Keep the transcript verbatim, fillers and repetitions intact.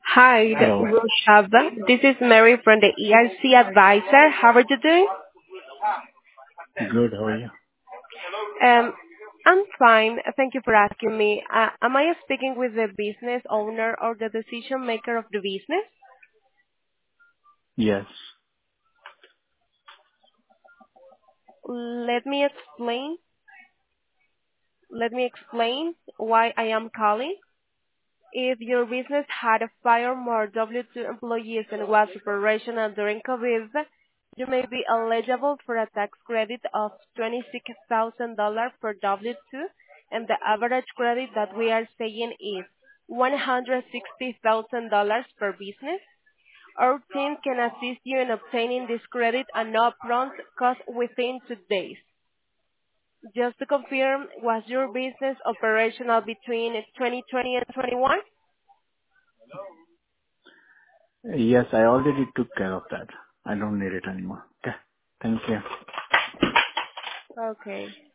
Hi, Hello. Roshava. This is Mary from the E R C Advisor. How are you doing? Good. How are you? Um, I'm fine. Thank you for asking me. Uh, am I speaking with the business owner or the decision maker of the business? Yes. Let me explain. Let me explain why I am calling. If your business had fired more W two employees and was operational during COVID, you may be eligible for a tax credit of twenty-six thousand dollars per W two, and the average credit that we are saying is one hundred sixty thousand dollars per business. Our team can assist you in obtaining this credit at no upfront cost within two days. Just to confirm, was your business operational between twenty twenty and twenty-one? Yes, I already took care of that. I don't need it anymore. Okay. Thank you. Okay.